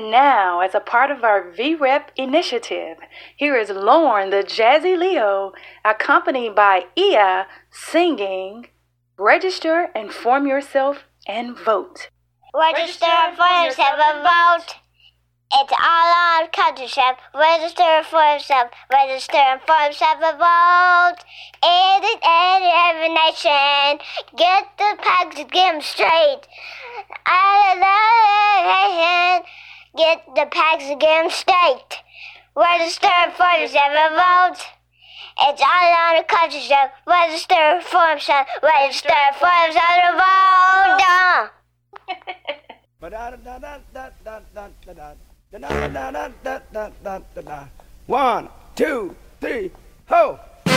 And now, as a part of our VREP initiative, here is Lorne the Jazzy Leo, accompanied by Ia singing Register and Form Yourself and Vote. Register and form yourself and vote. It's all on countryship. Register for yourself. Register and form yourself and vote. It is every nation. Get the packs and get them straight. Get the packs and get them straight. Register and form yourself and vote. It's all on the countryship. Register and form yourself. Register and form yourself and vote. One, two, three, ho!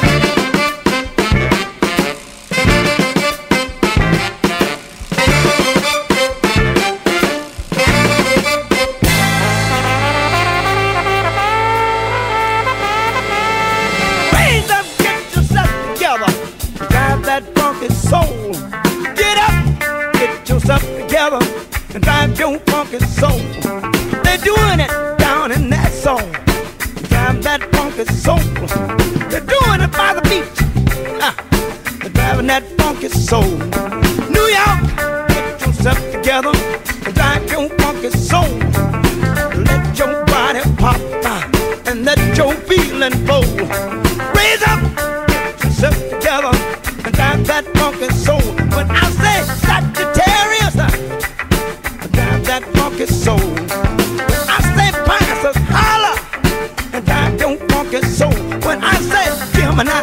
Raise up, get yourself together, drive that funky soul. Get up, get yourself together, and drive your funky soul. They're doing it down in that soul. Drive that funky soul. They're doing it by the beach. They're driving that funky soul. New York, get yourself together and drive your funky soul. Let your body pop and let your feeling flow. Raise up, get yourself together and drive that funky soul. When I say Sagittarius, drive that funky soul. When I say Pisces, holla and drive your funky soul. When I say Gemini,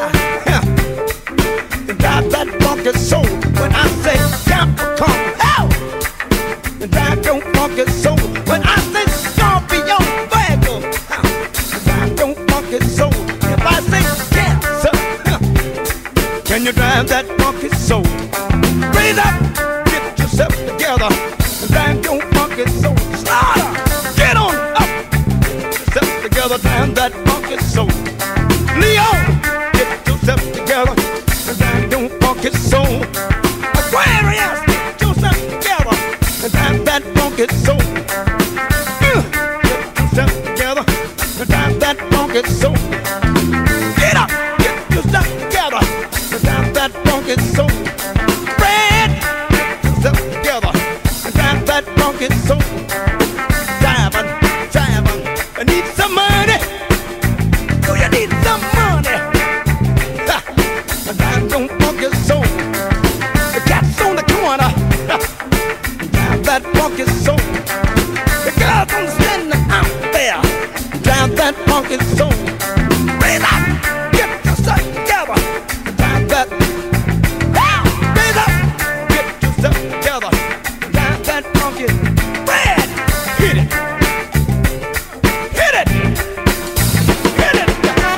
drive that funky soul. When I say Capricorn, drive your funky soul. When I say Scorpio, Virgo, drive your funky soul. If I say Cancer, can you drive that funky soul? Raise up, get yourself together, and drive your funky soul. Slaughter, get on up, get yourself together, drive that funky soul. Leo, get yourself together, and drive your funky soul. Aquarius, get yourself together, and drive that funky soul. Get yourself together, and drive that funky soul. Get up, get yourself together, and drive that funky soul. Fred, get yourself together, and drive that funky soul. Driving, I need some money. Do you need some money? And drive your funky soul. The cat's on the corner. Drive that funky soul. The girls on standing out there. Drive that funky soul. Raise up, get yourself together. Drive that. Raise up, get yourself together. Drive that funky. Red, hit it. Hit it. Hit it.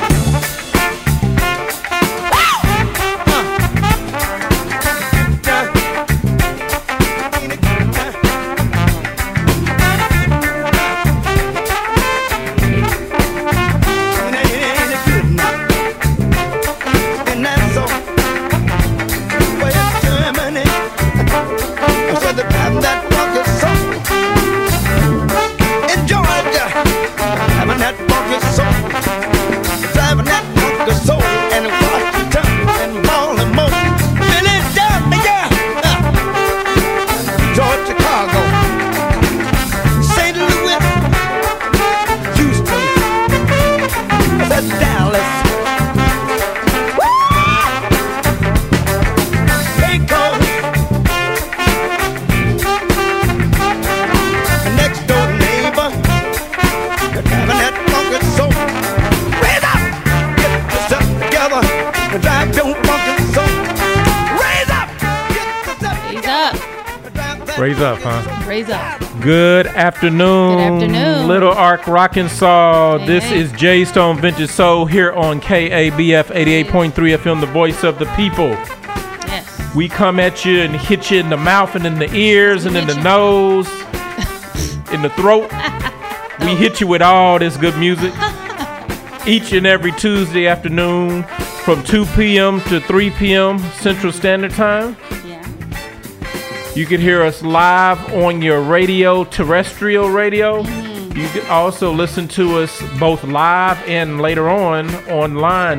Raise up, huh? Raise up. Good afternoon. Good afternoon. Little Arkansas. Hey, this hey. is J Stone Vintage Soul here on KABF 88.3 FM, the voice of the people. Yes. We come at you and hit you in the mouth and in the ears and in the nose, in the throat. We hit you with all this good music each and every Tuesday afternoon from 2 p.m. to 3 p.m. Central Standard Time. You can hear us live on your radio, terrestrial radio. You can also listen to us both live and later on online,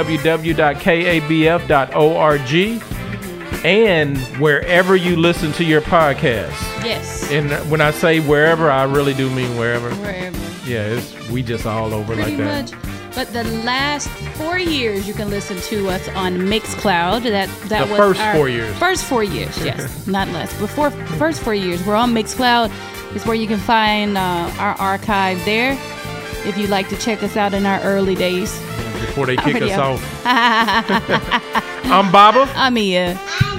www.kabf.org, and wherever you listen to your podcast. Yes. And when I say wherever, I really do mean wherever. Wherever. Yeah, we just all over Pretty like that. much. But the last 4 years, you can listen to us on Mixcloud. That The was first our 4 years. First 4 years, yes, not less. Before first 4 years, we're on Mixcloud. It's where you can find our archive there. If you'd like to check us out in our early days. Before they kick us Video. off. I'm Baba. I'm Mia.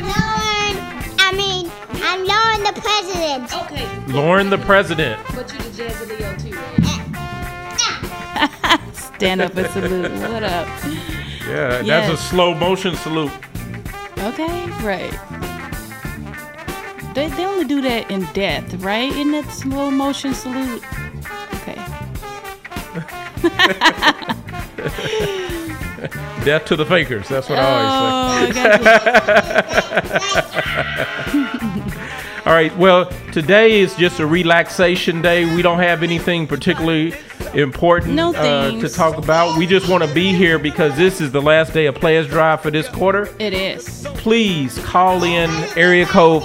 I'm Lauren the President. Okay. Lauren the President. But you the Jazzy Leo too, right? Stand up and salute. What up? Yeah, Yes. that's a slow motion salute. Okay, right. They only do that in death, right? Isn't that slow motion salute? Okay. Death to the fakers. That's what I always say. I got you. All right. Well, today is just a relaxation day. We don't have anything particularly important No to things. talk about. We just want to be here because this is the last day of Players Drive for this quarter. It is. Please call in area code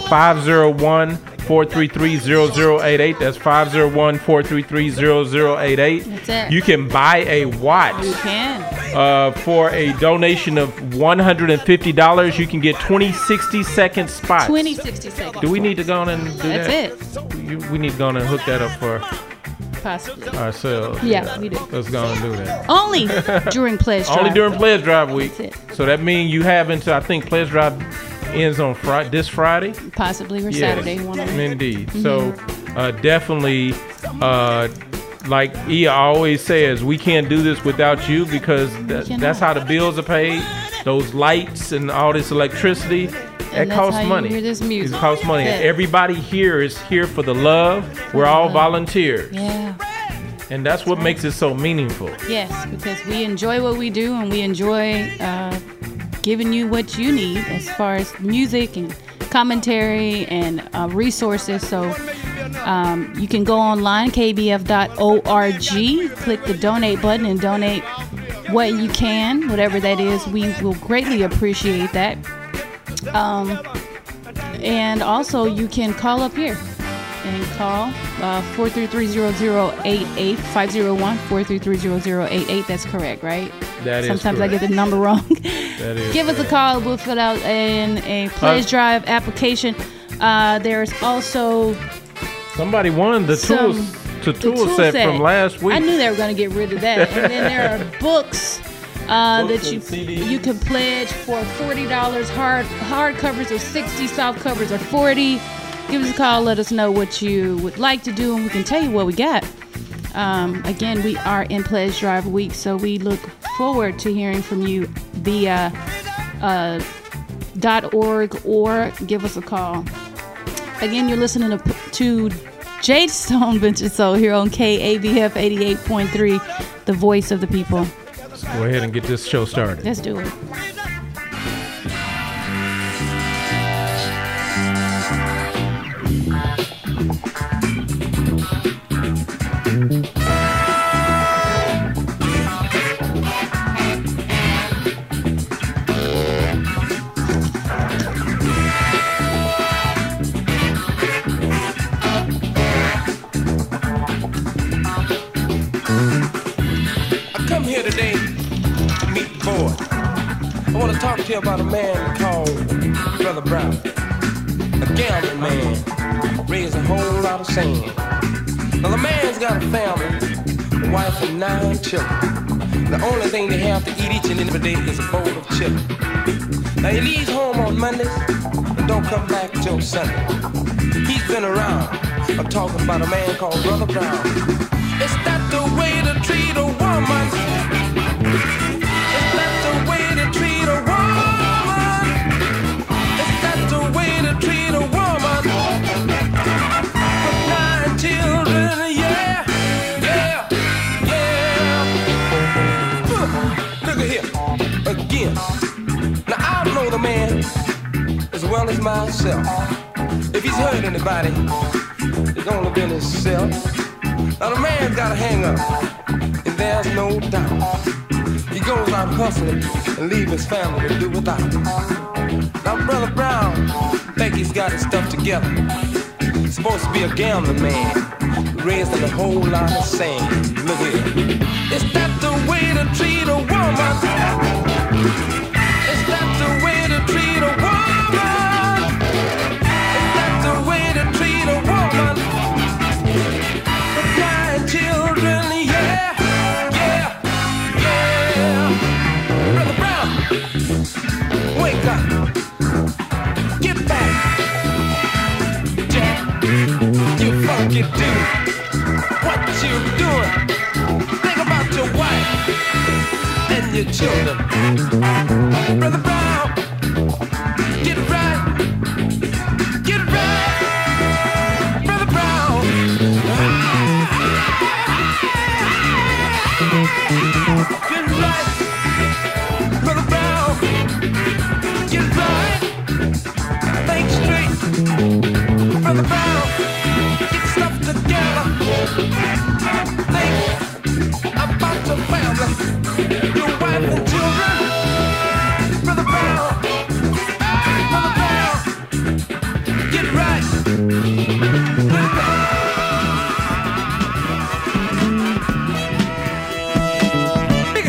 501-433-0088. That's 501-433-0088. That's it. You can buy a watch. You can. For a donation of $150, you can get 60-second spots. 60 seconds. Do we need to go on and do That's that? it. We need to go on and hook that up for Possibly. ourselves. Yeah, we do. Let's go on and do that. Only during Pledge Drive. Only during Pledge Drive week. That's So that means you have until, I think Pledge Drive ends on this Friday. Possibly or Yes, Saturday. One of them. indeed. So definitely, like Ia always says, we can't do this without you because that's how the bills are paid. Those lights and all this electricity, And that that's costs how you money. hear this music. It costs money. That's And it. everybody here is here for the love. We're all volunteers. Yeah. And that's what makes it so meaningful. Yes, because we enjoy what we do and we enjoy giving you what you need as far as music and commentary and resources. So you can go online, kbf.org, click the donate button and donate what you can, whatever that is. We will greatly appreciate that. And also you can call up here and call 433-0088, 501-433-0088. That's correct, right? That is Sometimes correct. I get the number wrong. That is Give us a correct. call. We'll fill out a Pledge Drive application. There's also Somebody won the tool tool set from last week. I knew they were going to get rid of that. And then there are books that Books you and CDs. you can pledge for $40. Hard covers are 60, soft covers are 40. Give us a call. Let us know what you would like to do, and we can tell you what we got. Again, we are in Pledge Drive Week, so we look forward to hearing from you via .org or give us a call. Again, you're listening to Jade Stone Venture Soul here on KABF 88.3, the voice of the people. Let's go ahead and get this show started. Let's do it. I come here today to meet the board. I want to talk to you about a man called Brother Brown. A gambling man, raised a whole lot of sand. Now the man's got a family, a wife and 9 children. The only thing they have to eat each and every day is a bowl of chicken. Now he leaves home on Mondays and don't come back till Sunday. He's been around. I'm talking about a man called Brother Brown. Is that the way to treat a woman? Is that the way to treat a woman? Is that the way to treat a woman? With 9 children, yeah, yeah, yeah. Look at here, again. Now I know the man as well as myself. If he's hurt anybody, it's only been himself. Now the man's got a hang up, and there's no doubt. He goes out hustling and leave his family to do without. Now Brother Brown think he's got his stuff together. He's supposed to be a gambling man, raised in a whole lot of sand. Look here. Is that the way to treat a woman? Is that the way to treat a woman? Is that the way to treat a woman? With nine children, yeah, yeah, yeah. Brother Brown, wake up, get back, Jack, you funky dude. What you doing? Think about your wife and your children. Brother Brown, get right, get right. Brother Brown, get right. Brother Brown, get right. Think straight. Brother Brown, get stuff together. Think about your family, your wife and children. Brother Brown, get right. Big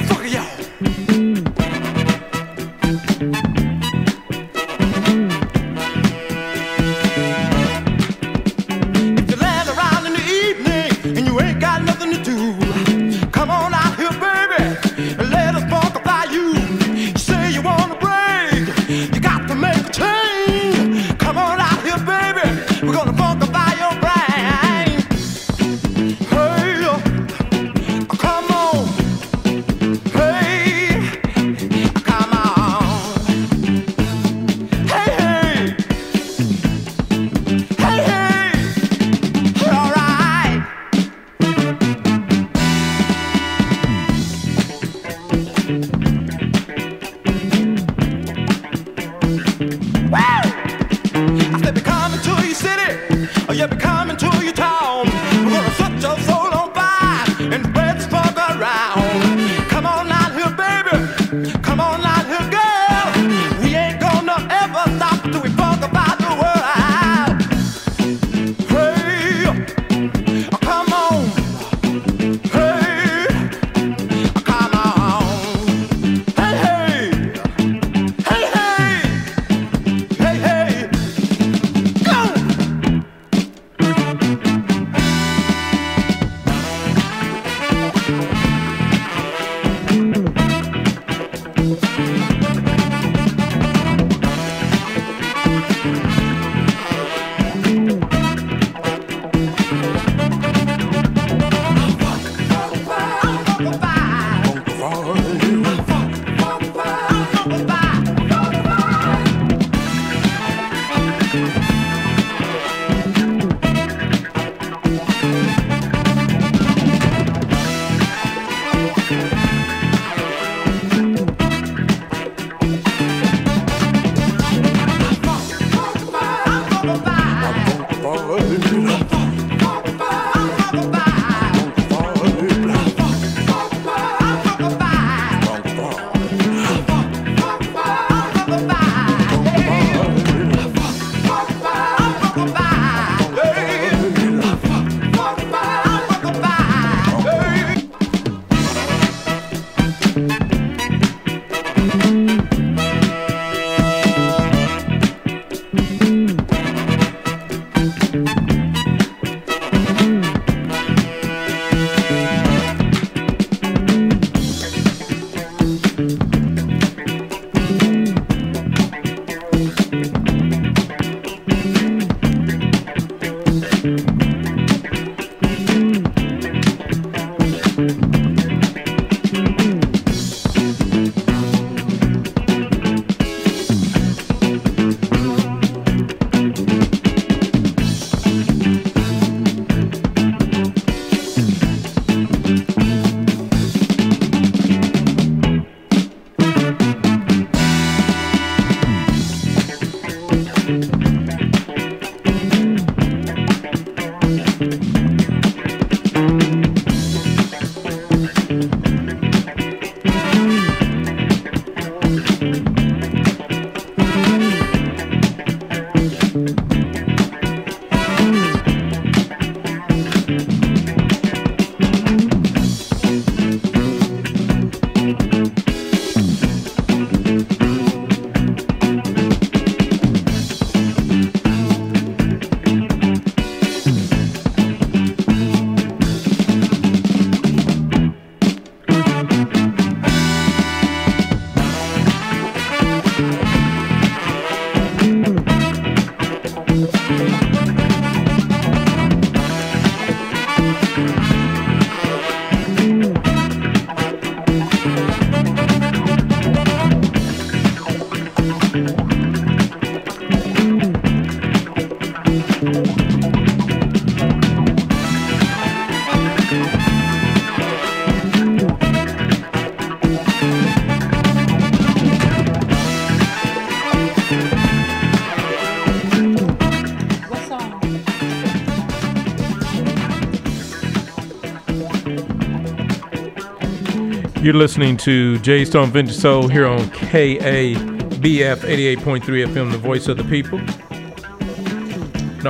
You're listening to Jay Stone Vintage Soul here on KABF 88.3 FM, the voice of the people. No.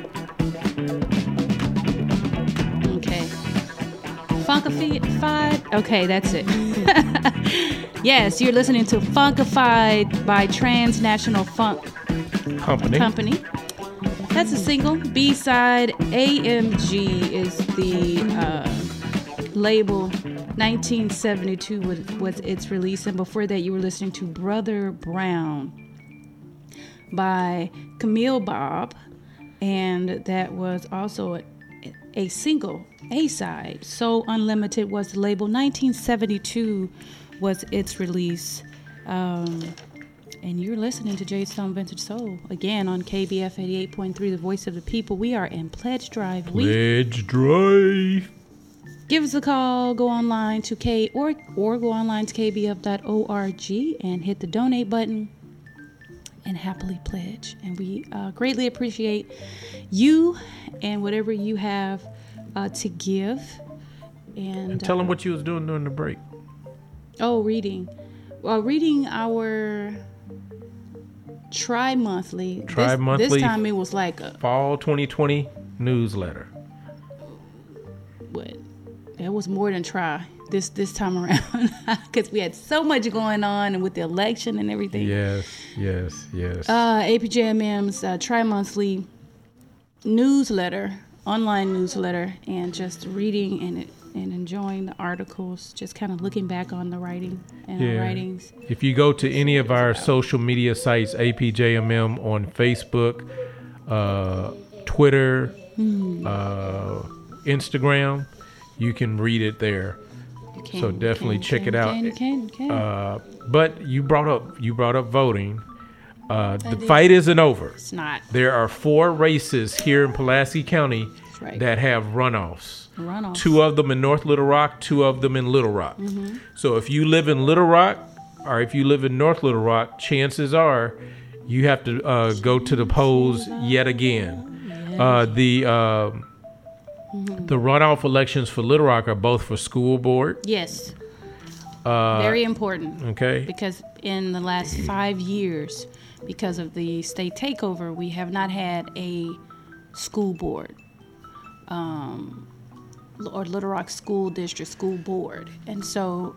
Okay. Funkified. Okay, that's it. Yes, you're listening to Funkified by Transnational Funk Company. That's a single. B-side AMG is the label. 1972 was its release, and before that you were listening to Brother Brown by Camille Bob, and that was also a single, A-side. So Unlimited was the label. 1972 was its release. And you're listening to Jay Stone Vintage Soul again on KBF 88.3, the voice of the people. We are in Pledge Drive week. Pledge Drive. Give us a call, go online to or go online to kbf.org and hit the donate button and happily pledge. And we greatly appreciate you and whatever you have to give. And tell them what you was doing during the break. Oh, reading. Well, reading our tri-monthly. This time it was like a fall 2020 newsletter. What? It was more than try this time around because we had so much going on and with the election and everything. Yes. APJMM's tri-monthly newsletter, online newsletter, and just reading and enjoying the articles, just kind of looking back on the writing and our writings. If you go to any of our social media sites, APJMM on Facebook, Twitter, Instagram, you can read it there. So definitely check it out. But you brought up voting. The fight isn't over. It's not. There are 4 races here in Pulaski County that have runoffs. 2 of them in North Little Rock, 2 of them in Little Rock. Mm-hmm. So if you live in Little Rock or if you live in North Little Rock, chances are you have to go to the polls yet again. Yes. The runoff elections for Little Rock are both for school board. Yes. Very important. Okay. Because in the last 5 years, because of the state takeover, we have not had a school board. Or Little Rock School District School Board. And so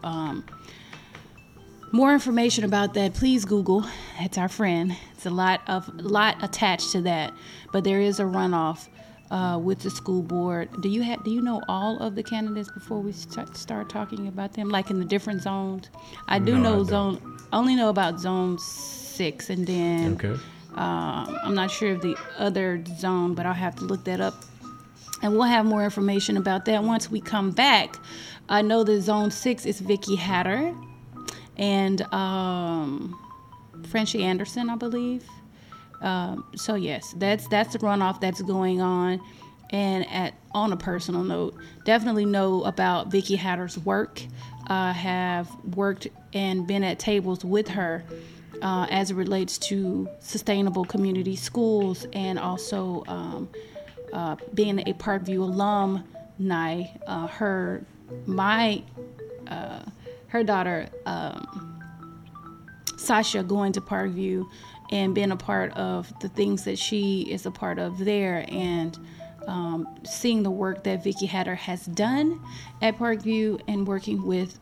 more information about that, please Google. It's our friend. It's a lot attached to that. But there is a runoff with the school board. Do you know all of the candidates before we start talking about them, like in the different zones? I only know about Zone 6, and then I'm not sure of the other zone, but I'll have to look that up. And we'll have more information about that once we come back. I know that Zone 6 is Vicky Hatter and Frenchie Anderson, I believe. So yes, that's the runoff that's going on. And on a personal note, definitely know about Vicky Hatter's work. Have worked and been at tables with her as it relates to sustainable community schools, and also being a Parkview alumni. Her daughter Sasha going to Parkview and being a part of the things that she is a part of there, and seeing the work that Vicky Hatter has done at Parkview and working with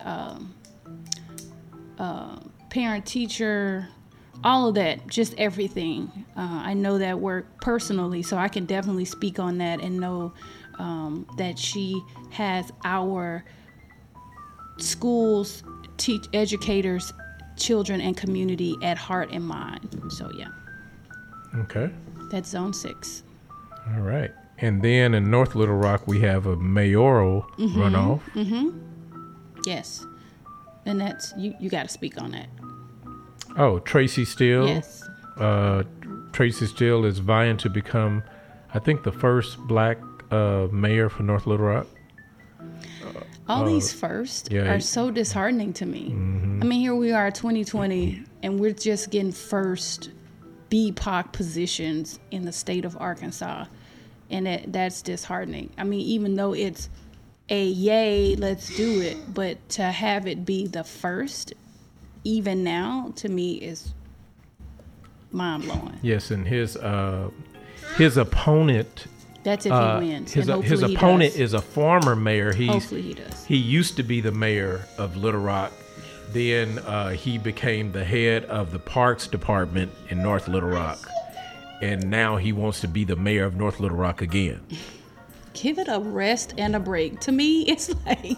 parent, teacher, all of that, just everything. I know that work personally, so I can definitely speak on that and know that she has our schools, educators, children, and community at heart and mind. So yeah. Okay. That's Zone 6. All right. And then in North Little Rock, we have a mayoral runoff. Mm-hmm. Yes. And that's, you got to speak on that. Oh, Tracy Steele. Yes. Tracy Steele is vying to become, I think, the first black mayor for North Little Rock. All these firsts are so disheartening to me. Mm-hmm. I mean, here we are, 2020, and we're just getting first BPOC positions in the state of Arkansas. And that's disheartening. I mean, even though it's a yay, let's do it, but to have it be the first, even now, to me is mind blowing. Yes, and his opponent. That's if he wins. His and hopefully opponent he does. is a former mayor. Hopefully he does. He used to be the mayor of Little Rock. Then he became the head of the Parks Department in North Little Rock. And now he wants to be the mayor of North Little Rock again. Give it a rest and a break. To me, it's like,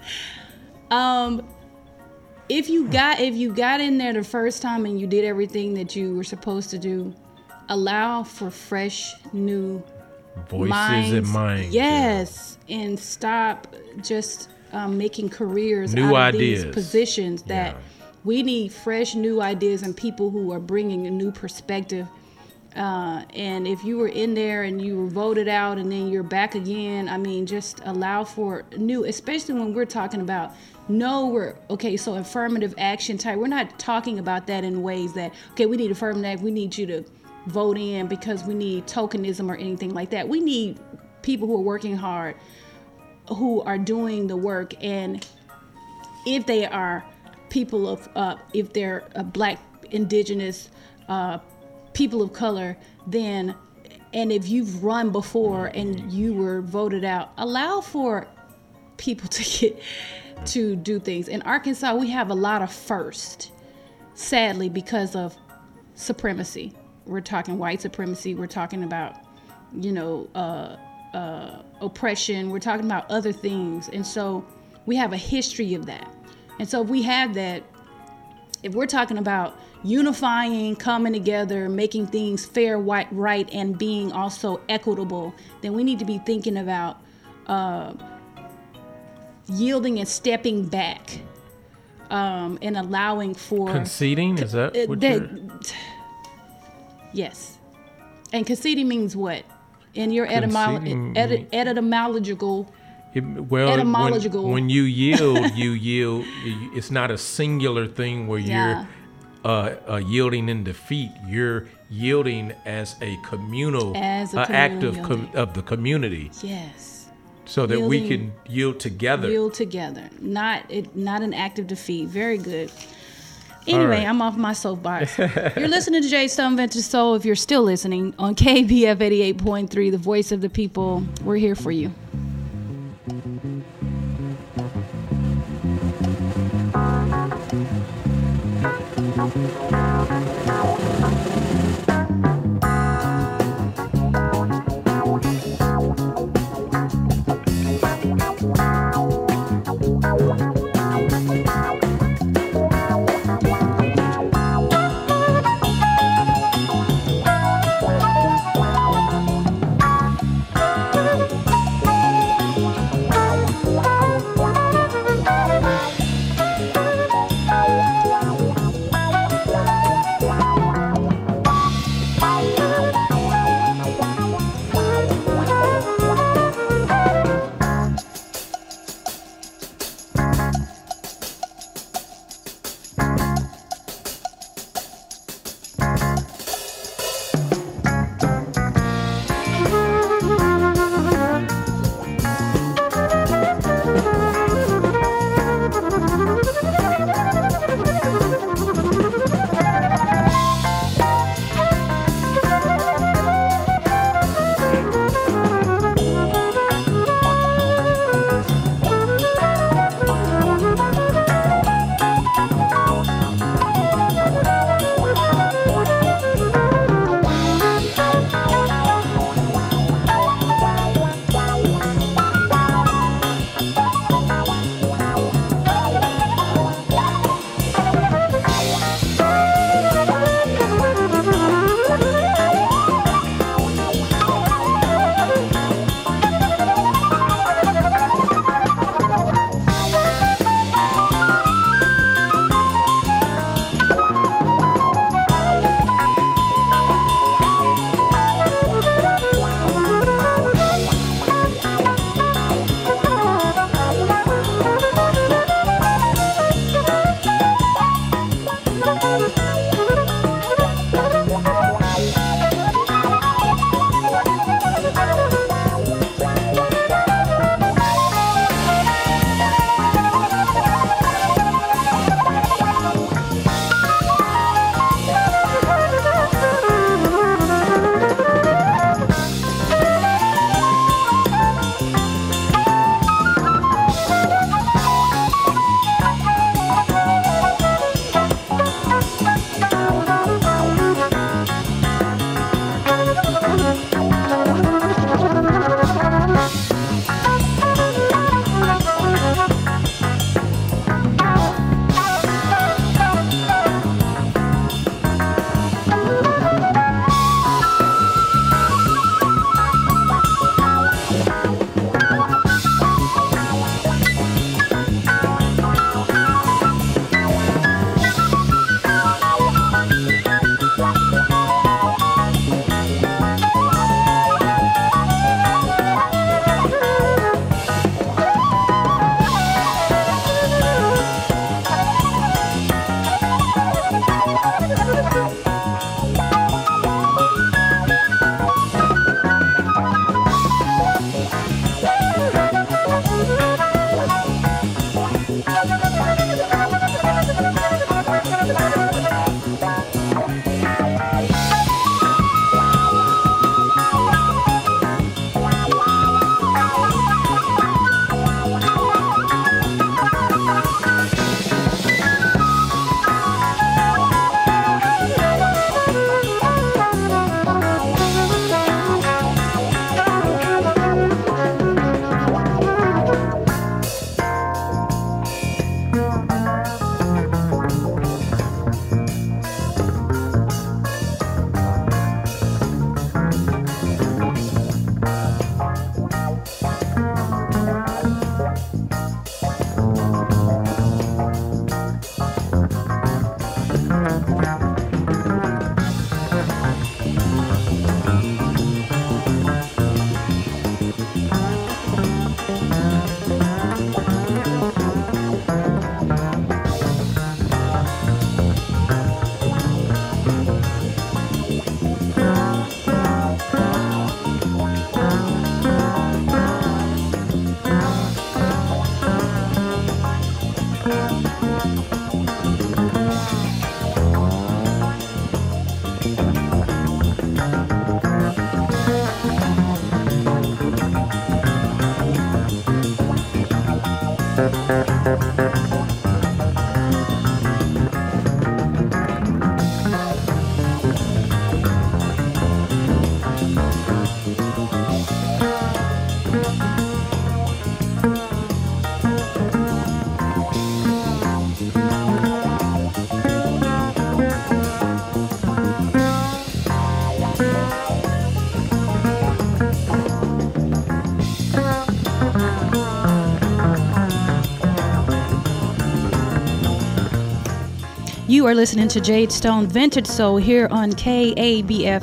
if you got in there the first time and you did everything that you were supposed to do, allow for fresh new voices and minds. Yes, and stop just making careers new out of ideas. These positions. That we need fresh new ideas and people who are bringing a new perspective. And if you were in there and you were voted out and then you're back again, I mean, just allow for new, especially when we're talking about so affirmative action type. We're not talking about that in ways that, okay, we need affirmative act, we need you to vote in because we need tokenism or anything like that. We need people who are working hard, who are doing the work. And if they are people of, if they're Black, Indigenous, people of color, then, and if you've run before and you were voted out, allow for people to do things. In Arkansas, we have a lot of first, sadly, because of supremacy. We're talking white supremacy. We're talking about, oppression. We're talking about other things. And so we have a history of that. And so if we have that, if we're talking about unifying, coming together, making things fair, right, and being also equitable, then we need to be thinking about yielding and stepping back, and allowing for conceding. Is that what you're... Yes. And conceding means what? In your etymological. When you yield, you yield. It's not a singular thing where you're yielding in defeat. You're yielding as a communal, act of the community. Yes. So that we can yield together. Yield together, not an act of defeat. Very good. Anyway, right. I'm off my soapbox. You're listening to Jay Stone Vintage Soul. If you're still listening on KBF 88.3, the voice of the people, we're here for you. You are listening to Jade Stone Vintage Soul here on KABF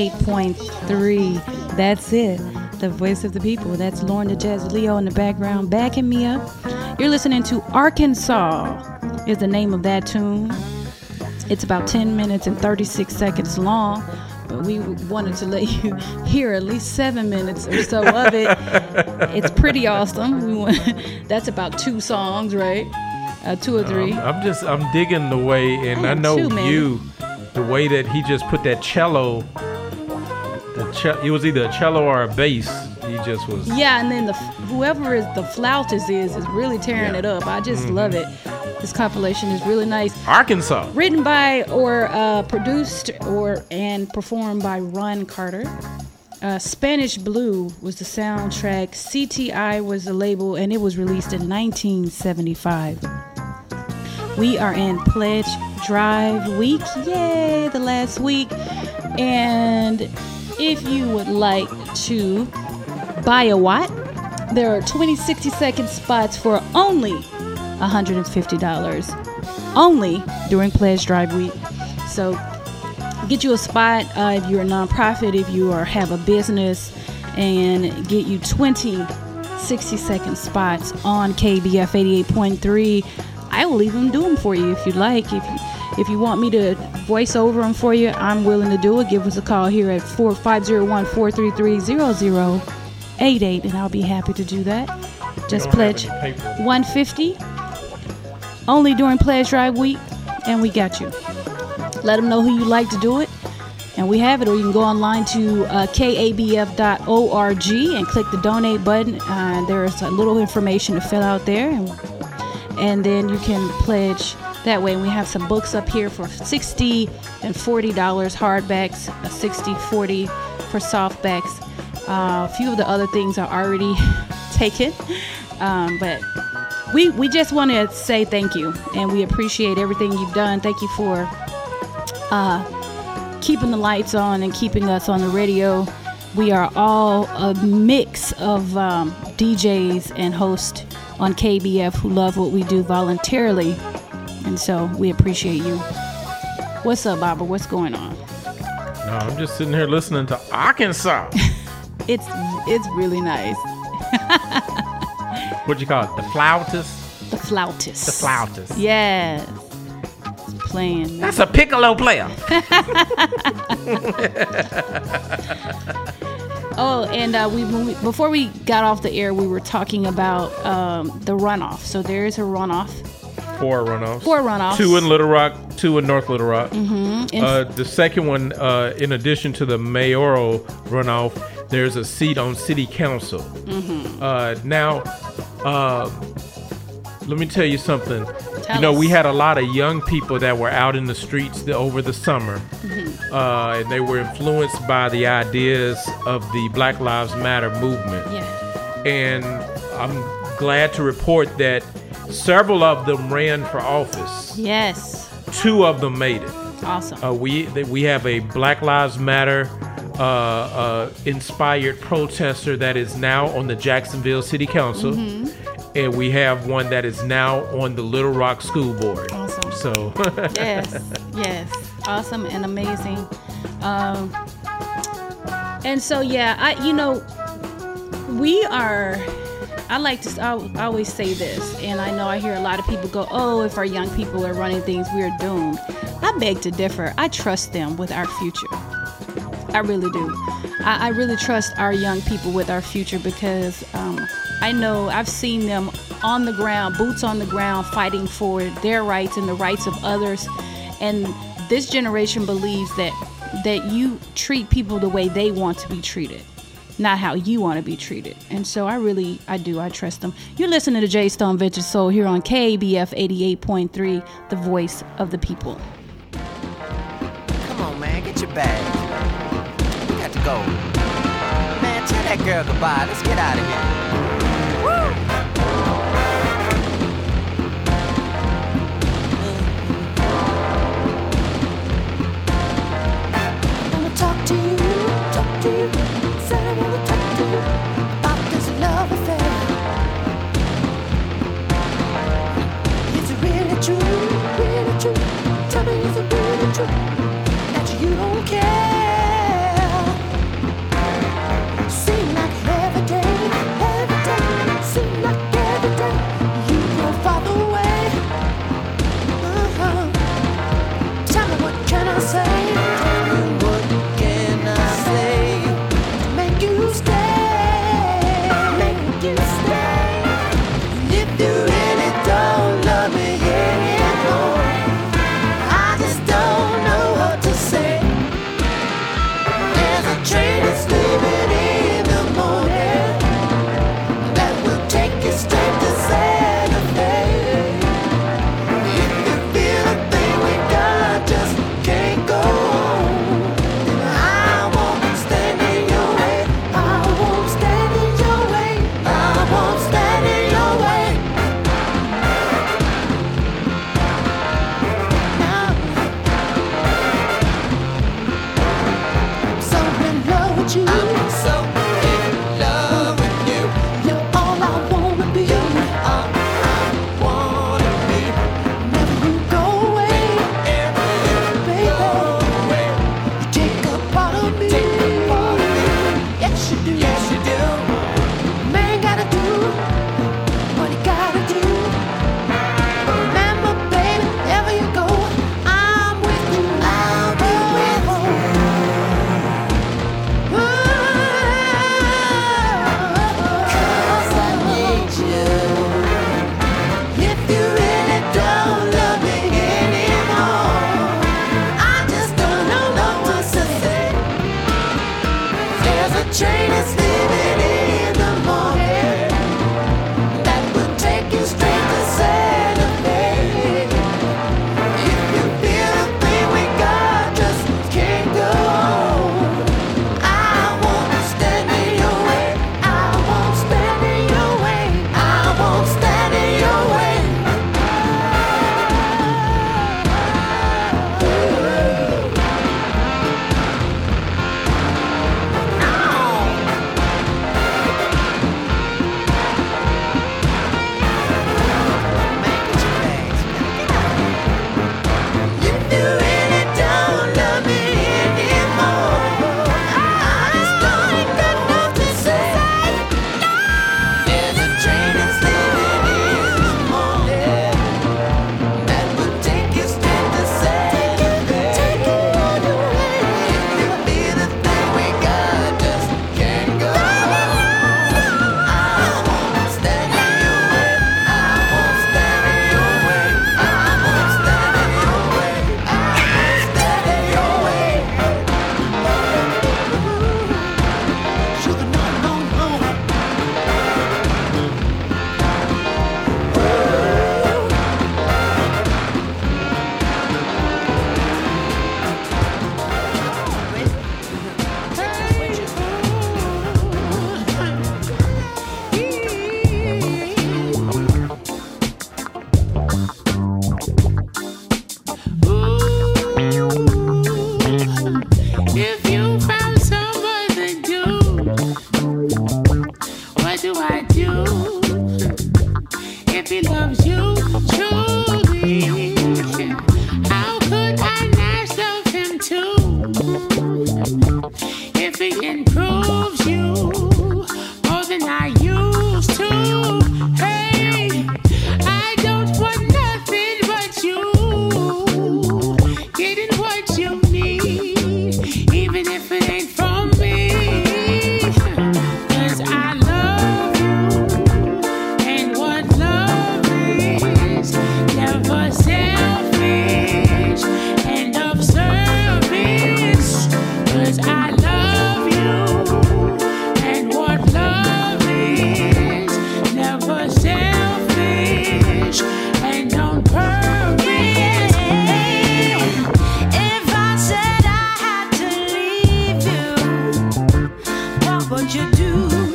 88.3. That's it. The voice of the people. That's Lauren the Jazzy Leo in the background backing me up. You're listening to Arkansas is the name of that tune. It's about 10 minutes and 36 seconds long, but we wanted to let you hear at least 7 minutes or so of it. It's pretty awesome. That's about 2 songs, right? 2 or 3. I'm digging the way, and I know the way that he just put that cello. It was either a cello or a bass. He just was. Yeah, and then whoever is the flautist is really tearing it up. I just love it. This compilation is really nice. Arkansas. Written by or produced and performed by Ron Carter. Spanish Blue was the soundtrack. CTI was the label, and it was released in 1975. We are in Pledge Drive Week. Yay, the last week. And if you would like to buy a watt, there are 20 60-second spots for only $150. Only during Pledge Drive Week. So get you a spot if you're a nonprofit, if you have a business, and get you 20 60-second spots on KBF 88.3. I will even do them for you if you'd like. If you want me to voice over them for you, I'm willing to do it. Give us a call here at 501-433-0088, and I'll be happy to do that. Just pledge $150 only during Pledge Drive Week, and we got you. Let them know who you'd like to do it, and we have it. Or you can go online to kabf.org and click the donate button. There's a little information to fill out there, and then you can pledge that way. And we have some books up here for $60 and $40 hardbacks, $60-40 for softbacks. A few of the other things are already taken, but we just want to say thank you, and we appreciate everything you've done. Thank you for keeping the lights on and keeping us on the radio. We are all a mix of DJs and hosts on KBF who love what we do voluntarily, and so we appreciate you. What's up, Barbara? What's going on? No, I'm just sitting here listening to Arkansas. It's really nice. What you call it? The flautist? The flautist. The flautist. Yes. Playing. That's a piccolo player. Oh, and before we got off the air, we were talking about the runoff. So there is a runoff. 4 runoffs. 4 runoffs. 2 in Little Rock, 2 in North Little Rock. Mm-hmm. The second one, in addition to the mayoral runoff, there's a seat on city council. Mm-hmm. Now, let me tell you something. Tell us. We had a lot of young people that were out in the streets over the summer, and they were influenced by the ideas of the Black Lives Matter movement. Yeah. And I'm glad to report that several of them ran for office. Yes. 2 of them made it. Awesome. We have a Black Lives Matter inspired protester that is now on the Jacksonville City Council. Mm-hmm. And we have one that is now on the Little Rock School Board. Awesome. So yes, awesome and amazing. And so I always say this, and I know I hear a lot of people go, "Oh, if our young people are running things, we're doomed." I beg to differ. I trust them with our future. I really do. I really trust our young people with our future because I know I've seen them on the ground, boots on the ground, fighting for their rights and the rights of others. And this generation believes that you treat people the way they want to be treated, not how you want to be treated. And so I trust them. You're listening to Jay Stone Vintage Soul here on KBF 88.3, the voice of the people. Come on, man, get your bag. We got to go. Man, tell that girl goodbye. Let's get out of here. Woo! Talk to you, said I wanna talk to you about this love affair. Is it really true, really true? Tell me, is it really true that you don't care? Seem like every day, seem like every day you go farther away. Tell me, what can I say? I don't want nothing. never selfish and of service. 'Cause I love you, and what love is, never selfish and on purpose. If I said I had to leave you, what would you do?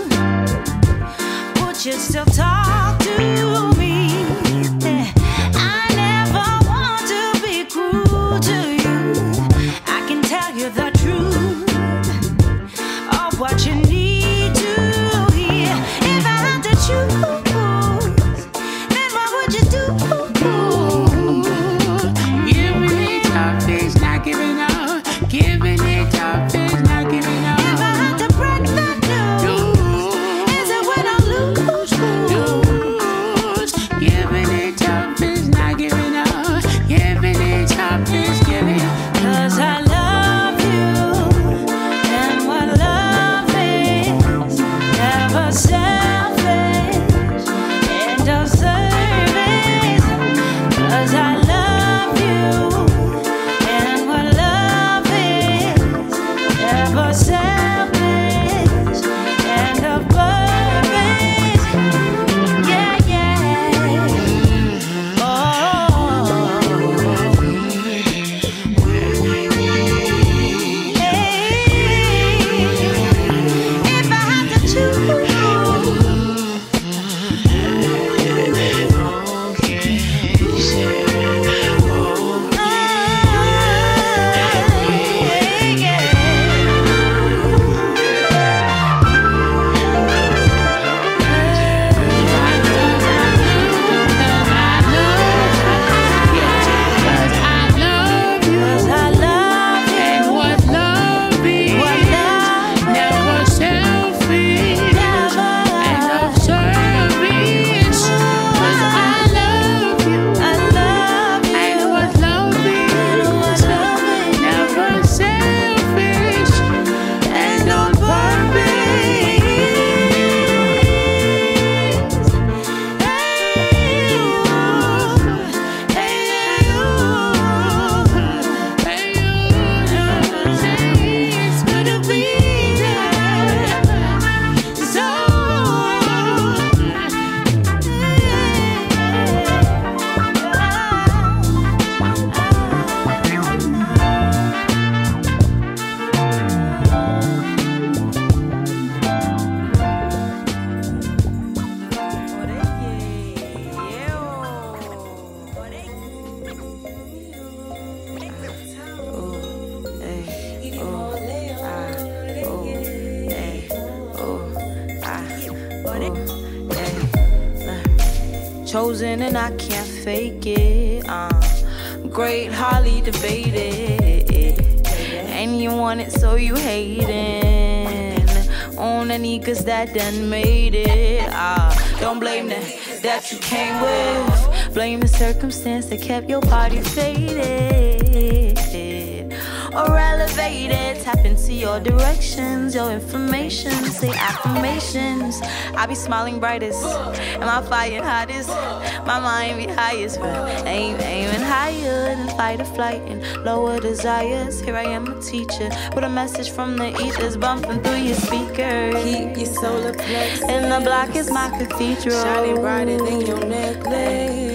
Would you still talk to me? I never want to be cruel to you. I can tell you the truth of what you need to hear. If I had to choose, then what would you do? Giving it up is not giving up. Giving it up is not giving up. If I had to break the news, is it when I lose? Giving it up is not giving up. Giving it up is giving up. 'Cause I love you, and what love is, never selfish and of service. 'Cause I love you, and what love is, never selfish and of purpose. Yeah, yeah. Oh. If I had to choose, chosen and I can't fake it. Great, highly debated, and you want it, so you hating on any cause that done made it. Don't blame that you came with. Blame the circumstance that kept your body faded or elevated. Tap into your directions, your information, say affirmations. I be smiling brightest, and my fire hottest. My mind be highest, but aiming higher than fight or flight and lower desires. Here I am, a teacher, with a message from the ethers bumping through your speakers. Keep your solar plex, and the block is my cathedral, shining brighter than your necklace.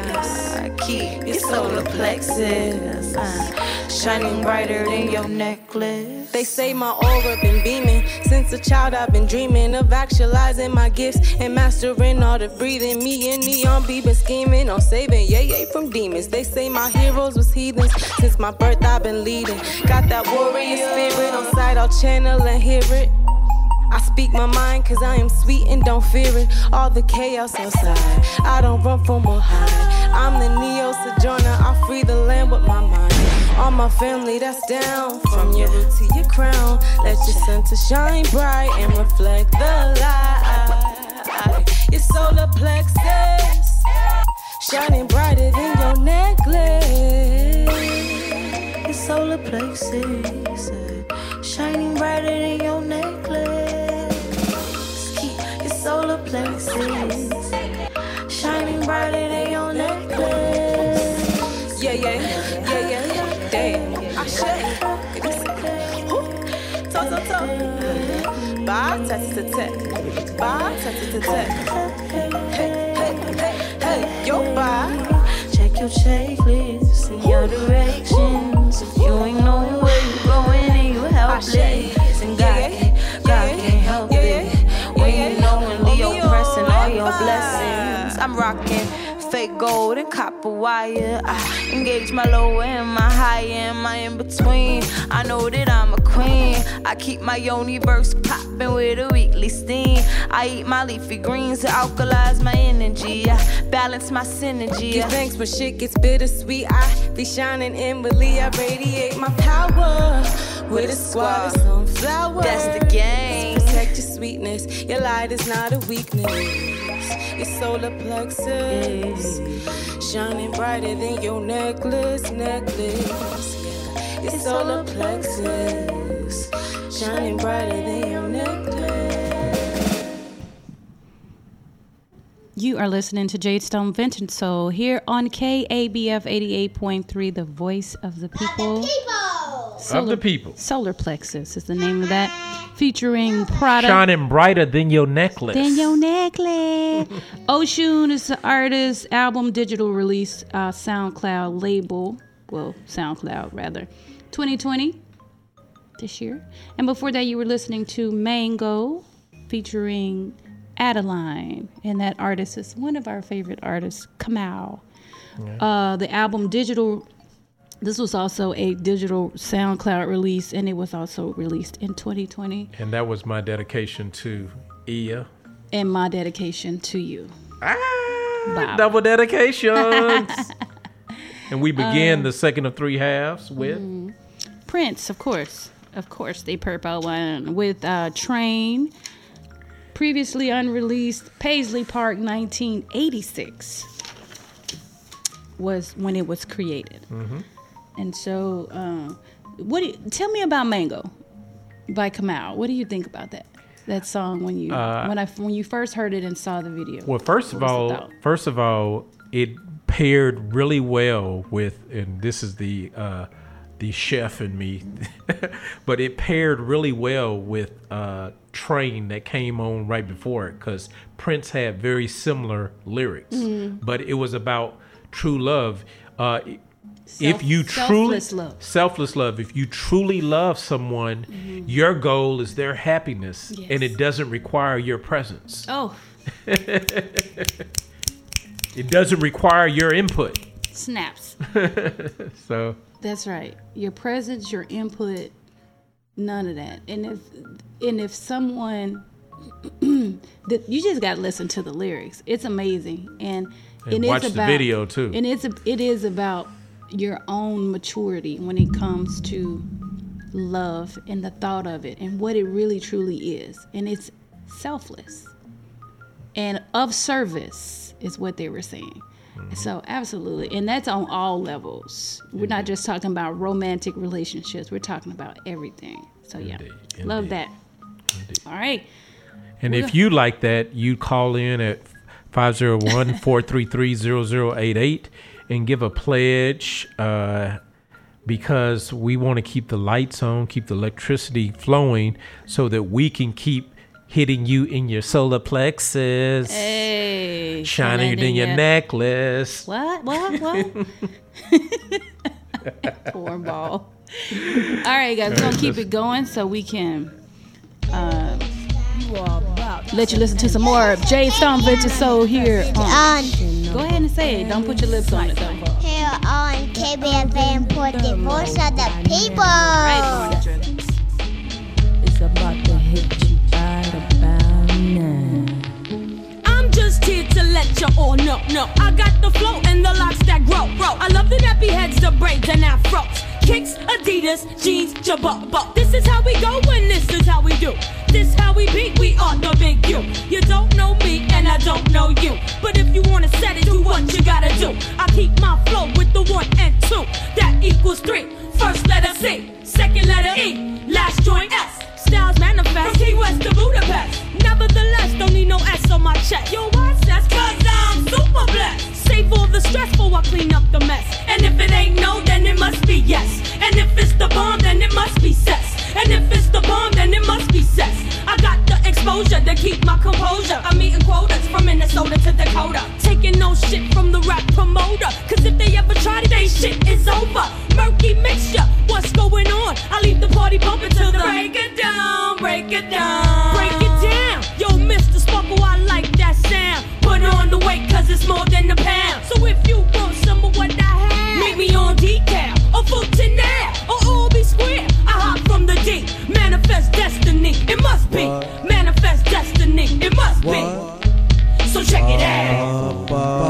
Keep your solar plexus shining brighter than your necklace. They say my aura been beaming. Since a child I've been dreaming of actualizing my gifts and mastering all the breathing. Me and Neon B been scheming on saving yay from demons. They say my heroes was heathens. Since my birth I've been leading. Got that warrior spirit on sight, I'll channel and hear it. I speak my mind cause I am sweet and don't fear it. All the chaos outside, I don't run from or hide. I'm the Neo Sojourner, I free the land with my mind. All my family that's down, from your root to your crown. Let your sun to shine bright and reflect the light. Your solar plexus, shining brighter than your necklace. Your solar plexus, shining brighter than your necklace. Keep your solar plexus, shining brighter than your necklace. tat-tat-tat. Bye, tat-tat-tat. Hey, hey, hey, hey, yo, bye. Check your checklist, see your directions. If you ain't knowing where you going and you helpless, and God can't help it. When you knowing Leo pressing all your blessings. I'm rocking fake gold and copper wire. I engage my lower and my higher and my in between. I know that I'm a queen. I keep my universe popping with a weekly steam. I eat my leafy greens to alkalize my energy. I balance my synergy. These banks when shit gets bittersweet. I be shining inwardly. I radiate my power with a squad of sunflowers. That's the game. Protect your sweetness. Your light is not a weakness. Your solar plexus shining brighter than your necklace. Your solar plexus shining brighter than your necklace. You are listening to Jade Stone Vintage Soul here on KABF 88.3, the voice of the people. Of the people. Solar Plexus is the name of that. Featuring Prada. Shining brighter than your necklace. Oshun is the artist, album, digital release, SoundCloud label. Well, SoundCloud rather. 2020, this year. And before that, you were listening to Mango featuring Adeline. And that artist is one of our favorite artists, Kamau. Yeah. The album digital. This was also a digital SoundCloud release, and it was also released in 2020. And that was my dedication to Ia. And my dedication to you. Double dedications. And we began the second of three halves with? Prince, of course. Of course, they purple one with Train. Previously unreleased, Paisley Park 1986 was when it was created. Mm-hmm. And so, tell me about Mango by Kamau. What do you think about that song when you first heard it and saw the video? Well, first of all, it paired really well with, and this is the chef in me, but it paired really well with Train that came on right before it, because Prince had very similar lyrics, but it was about true love. Selfless love. If you truly love someone, your goal is their happiness, and it doesn't require your presence. Oh. It doesn't require your input. Snaps. So. That's right. Your presence, your input, none of that. And if someone, you just got to listen to the lyrics. It's amazing, and watch the video too. And it is about your own maturity when it comes to love and the thought of it and what it really truly is. And it's selfless and of service is what they were saying. Mm-hmm. So absolutely. And that's on all levels. We're not just talking about romantic relationships. We're talking about everything. So yeah, love that. Indeed. All right. And if you like that, you call in at 501-433-0088 and give a pledge, because we want to keep the lights on, keep the electricity flowing so that we can keep hitting you in your solar plexus. Hey. Shining in your necklace. What? Cornball. All right, guys, we're going to keep it going so we can let you listen to some more of Jade Stone Vintage Soul here on. Go ahead and say it. Don't put your lips on it, though. Here on KBFM, the voice of the people. Right. It's about to hit you right about now. I'm just here to let you all know. I got the flow and the locks that grow. I love the nappy heads, the braids and afros. Kicks, Adidas, jeans, jabba. This is how we go and this is how we do. This how we be, we are the big U. You don't know me and I don't know you. But if you wanna set it, do what you gotta do. I keep my flow with the 1 and 2. That equals 3. First letter C, second letter E, last joint S. Styles manifest from Key West to Budapest. Nevertheless, don't need no S on my chest. Yo, why that's cause I'm super blessed. Save all the stress before I clean up the mess. And if it ain't no, then it must be yes. And if it's the bomb, then it must be cess. And if it's the bomb, then it must be cess. I got the exposure over. Murky mixture, what's going on? I leave the party bumping till the break it down, break it down, break it down. Yo, Mr. Sparkle, I like that sound. Put on the weight, cause it's more than a pound. So if you want some of what I have, meet me on decal, or Fulton Ave, or Albee Square. I hop from the deep, manifest destiny. It must be, manifest destiny. It must be. So check it out.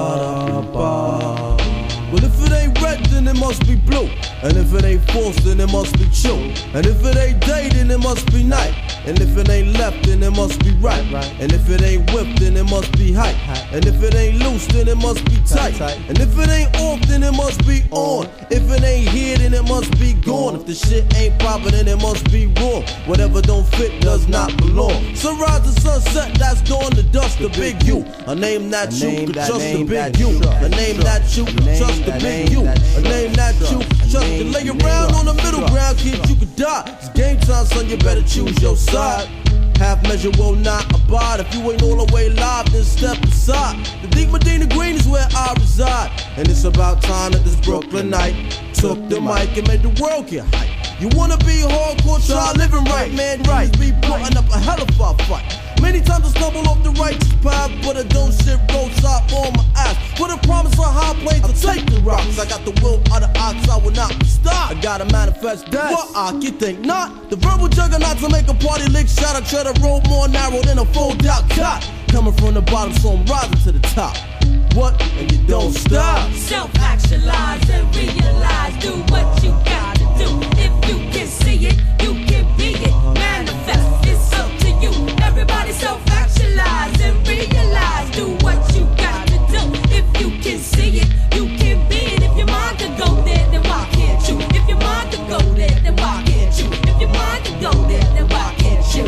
Well, if it ain't red, then it must be blue. And if it ain't false, then it must be true. And if it ain't day, then it must be night. And if it ain't left, then it must be right. And if it ain't whipped, then it must be hype. And if it ain't loose, then it must be tight. And if it ain't off, then it must be on. If it ain't here, then it must be gone. If the shit ain't proper, then it must be wrong. Whatever don't fit does not belong. Sunrise to sunset, that's dawn to dusk. The big you, a name that you could trust. The big you, a name that you could trust. The big you, a name that you could trust. To lay around on the middle ground, kids, you could die. It's game time, son, you better choose your side. Half measure will not abide. If you ain't all the way live, then step aside. The deep Medina Green is where I reside. And it's about time that this Brooklynite took the mic and made the world get hype. You wanna be hardcore, try living right, man. Right, be putting up a hell of a fight. Many times I stumble off the righteous path, but I don't shit roadside on my ass. Put a promise on high planes, I'll take the rocks. I got the will of the ox, I will not be stopped. I gotta manifest that. What ox, you think not? The verbal juggernaut to make a party lick shot. I try to roll more narrow than a fold-out cot. Coming from the bottom, so I'm rising to the top. What? And you don't stop. Self-actualize and realize. Do what you got to do. If you can see it, you can be it. Manifest, it's up to you. Everybody self-actualize and realize. Do what you got to do. If you can see it, you can be it. If your mind can go there, then why can't you? If your mind can go there, then why can't you? If your mind can go there, then why can't you?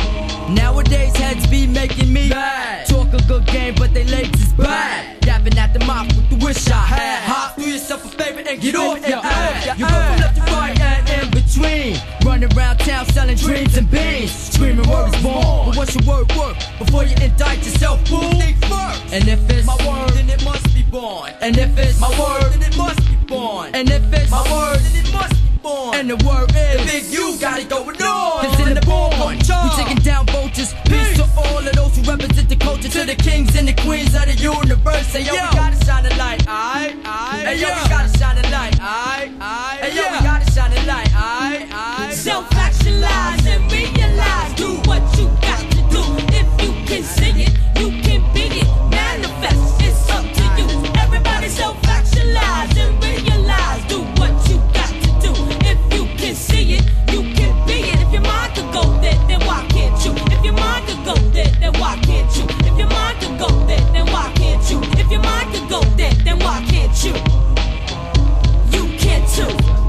Nowadays heads be making me mad. Talk a good game, but they legs is bad. Dapping at the mouth with the wish I had. Hop, do yourself a favor and get off your ass. You go from left to right and in between. Running around town selling dreams and beans. Screaming word is born, but what's your word work? Before you indict yourself, fool, think first. And if it's my word, then it must be born. And if it's my word, then it must be born. And if it's my word, then it must be born. And the word is the big you got it going on. Cause in the born, we taking down vultures. Peace to all of those who represent the culture. To the kings and the queens of the universe. Say yo, we gotta shine a light, aight, aight. Hey yo, we gotta shine a light, aight, aight. Hey yo, we gotta shine a light, aight, aight. Self-actualize and realize. Do what you got to do. If you can see it, you can be it. Manifest, it's up to you. Everybody self-actualize and realize. Do what you got to do. If you can see it, you can be it. If your mind could go there, then why can't you? If your mind could go there, then why can't you? If your mind could go there, then why can't you? If your mind could go there, then why can't you? You can too.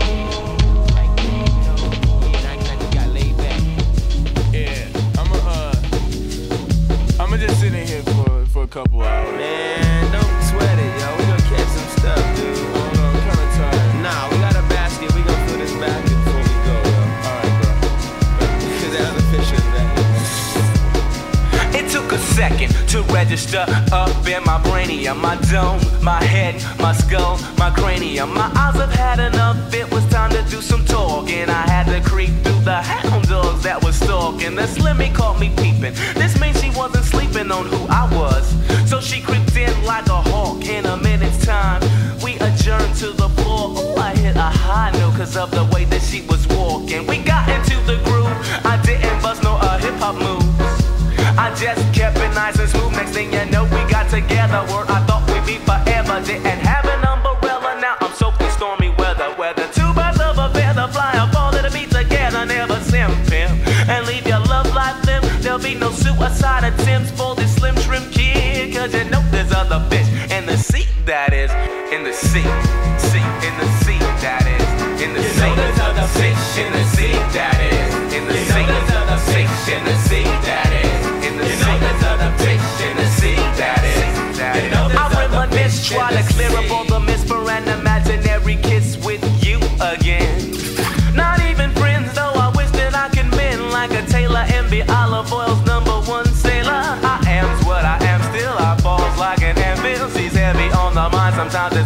I'ma just sit in here for a couple hours. Man, don't sweat it, yo. We gonna catch some stuff, dude. Hold on, I'm kinda tired. Nah, we got a basket. We gonna fill this basket before we go, yo. Alright, bro. Cause the other fish is back. It took a second to register up in my brainium, my dome, my head, my skull, my cranium. My eyes have had enough, it was time to do some talking. I had to creep through the hound dogs that was stalking. The Slimmy caught me peeping. This means she wasn't sleeping on who I was. So she creeped in like a hawk. In a minute's time, we adjourned to the floor. Ooh, I hit a high note cause of the way that she was walking. We got into the groove, I didn't bust no hip-hop moves. I just kept it nice and smooth. Next thing you know, we got together. Where I thought we'd be forever. Didn't have an umbrella. Now I'm soaking stormy weather. Whether two birds of a feather fly or fall to be together. Never simping and leave your love life limp. There'll be no suicide attempts for this slim shrimp kid. Cause you know there's other fish in the sea. That is in the sea. In the sea. That is in the sea. There's other fish in the sea. That is in the sea. There's other fish in the sea. That is. There's other fish in the sea, that is. I reminisce, try to clear up all the myths for an imaginary kiss with you again. Not even friends, though I wish that I could mend like a Taylor and be Olive Oil's #1 sailor. I am's what I am still, I falls like an anvil. She's heavy on the mind, sometimes it's more than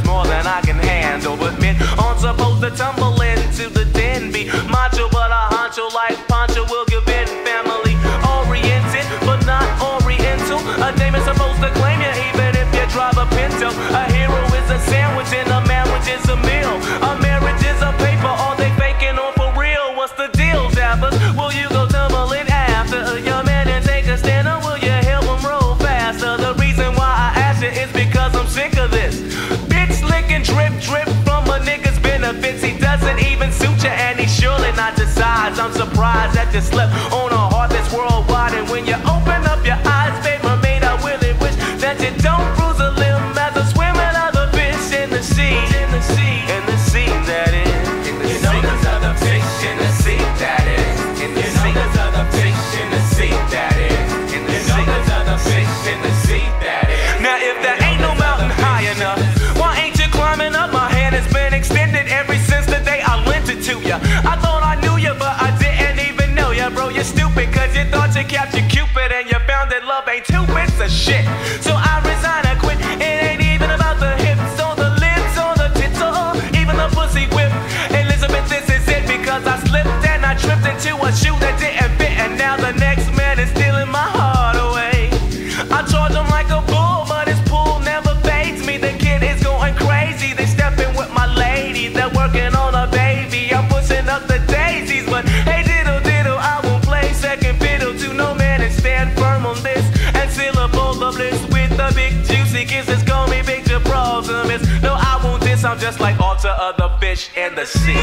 I can handle. But men aren't supposed to tumble into the den. Be macho, but a honcho like Pancho will give in. Family oriented, but not oriental. A dame is supposed to claim you even if you drive a Pinto. A hero is a sandwich and a marriage is a meal. A marriage is a paper, are they faking or for real? What's the deal, Zappers? Will you go tumble it after your man and take a stand, or will you help him roll faster? The reason why I ask you is because I'm sick of this. Bitch licking drip drip from a nigga's benefits. He doesn't even suit you and he's surely not the size. I'm surprised that you slept on a heart that's worldwide. And when you open up your eyes, baby, mate, I really wish that you don't bruise a limb as a swimming other fish in the sea. In the sea, in the sea, that is. You know there's other fish in the sea, that is. In the sea, there's other fish in the sea, that is. In the sea, there's other fish in the sea, that is. Now if there ain't no mountain high enough, why ain't you climbing up? My hand has been extended ever since the day I lent it to you. I thought I knew you, but I didn't even know you, bro. You're stupid, cause you thought you captured Cupid and you found that love ain't two bits of shit. So I resign, I quit. It ain't even about the hips or the lips or the tits or even the pussy whip. Elizabeth, this is it, because I slipped and I tripped into a shoe that didn't fit, and now the next man is stealing my heart away. I charge him like a bull, but his pool never fades me. The kid is going crazy. They stepping with my lady, they're working on a baby. I'm pushing up the daisies, but hey diddle diddle, I won't play second fiddle to no man and stand firm on this and syllable of bliss with the big juicy kisses. Call me picture problem is no, I won't diss. I'm just like all the other fish in the sea.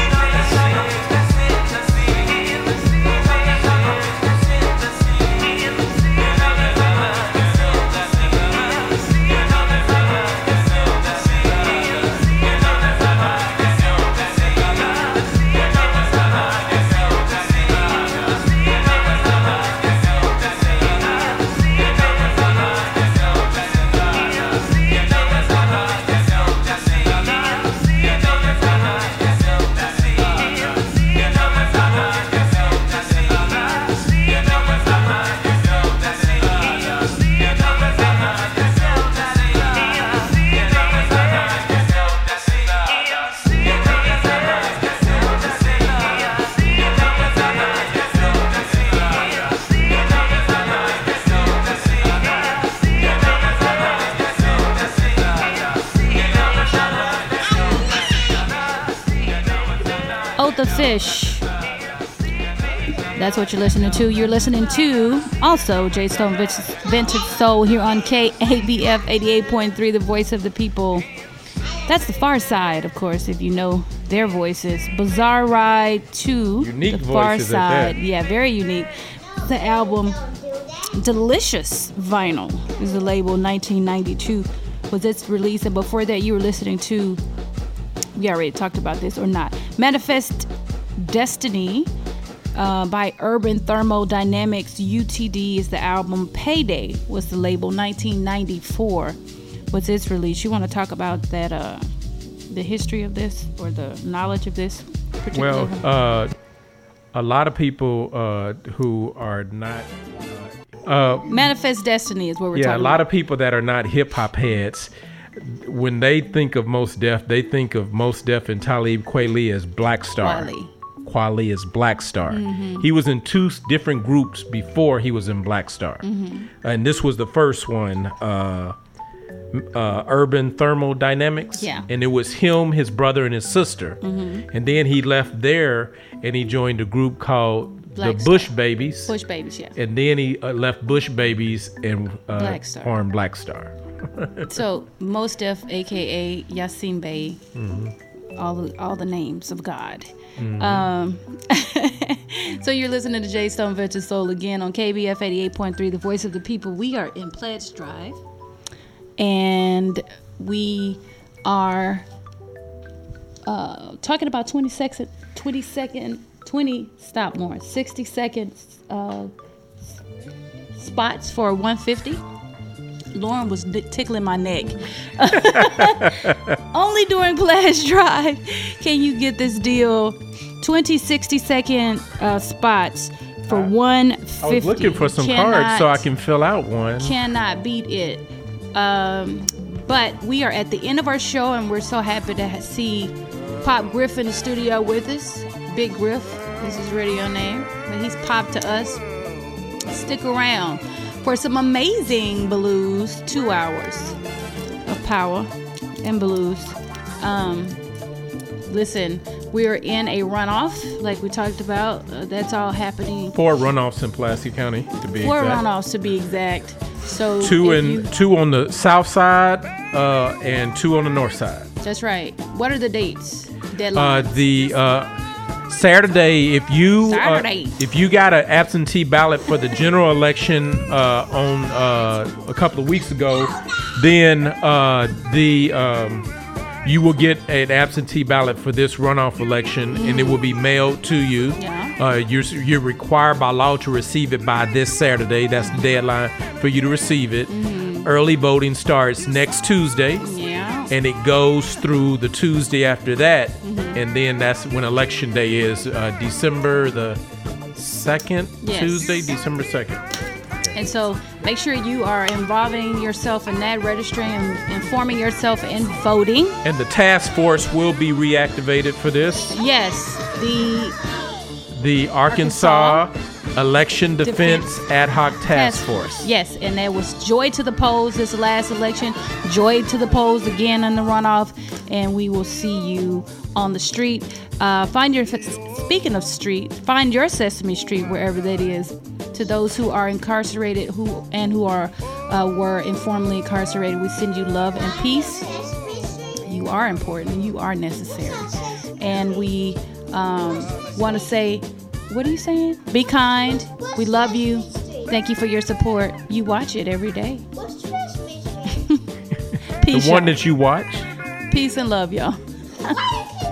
The Fish. That's what you're listening to. You're listening to also J Stone Vintage Soul here on KABF 88.3, the voice of the people. That's the Far Side, of course, if you know their voices. Bizarre Ride 2. Unique the Far voices Side. Yeah, very unique. The album Delicious Vinyl is the label. 1992 was its release, and before that you were listening to, we already talked about this or not, Manifest Destiny by Urban Thermodynamics. UTD is the album. Payday was the label. 1994 was its release. You want to talk about that, the history of this or the knowledge of this particular? Well, a lot of people who are not Manifest Destiny is what we're talking about. Yeah, a lot of people that are not hip hop heads, when they think of Mos Def, they think of Mos Def and Talib Kweli as Black Star. Kweli is Black Star. Mm-hmm. He was in two different groups before he was in Black Star. Mm-hmm. And this was the first one, Urban Thermodynamics. Yeah. And it was him, his brother, and his sister. Mm-hmm. And then he left there and he joined a group called the Bush Babies. Bush Babies, yeah. And then he left Bush Babies and formed Black Star. So Mos Def, aka Yasin Bey, all the names of God. So you're listening to J Stone Vintage Soul again on KBF 88.3, the voice of the people. We are in Pledge Drive, and we are talking about 20 seconds spots for 150. Lauren was tickling my neck. Only during Pledge Drive can you get this deal. 20 60-second spots for 150. I was looking for some cards so I can fill out one. Cannot beat it. But we are at the end of our show, and we're so happy to see Pop Griff in the studio with us. Big Griff is his radio name, but he's popped to us. Stick around for some amazing blues, 2 hours of power and blues. Listen, we're in a runoff, like we talked about. That's all happening. 4 runoffs in Pulaski County, to be 4 exact. runoffs to be exact. So 2 on the south side and 2 on the north side. That's right. What are the dates? Deadlines? The Saturday, if you got an absentee ballot for the general election on a couple of weeks ago, then you will get an absentee ballot for this runoff election, and it will be mailed to you. Yeah. You're required by law to receive it by this Saturday. That's the deadline for you to receive it. Mm-hmm. Early voting starts next Tuesday. Yeah. And it goes through the Tuesday after that. Mm-hmm. And then that's when Election Day is, December the 2nd, yes. Tuesday, December 2nd. And so make sure you are involving yourself in that, registering and informing yourself and voting. And the task force will be reactivated for this. Yes, the Arkansas Election Defense Ad Hoc Task Force. Yes, and there was joy to the polls this last election, joy to the polls again in the runoff, and we will see you on the street. Speaking of street, find your Sesame Street wherever that is. To those who are incarcerated who were informally incarcerated, we send you love and peace. You are important. You are necessary. And we want to say, what are you saying? Be kind. We love you. Thank you for your support. You watch it every day. Peace. The one that you watch? Peace and love, y'all.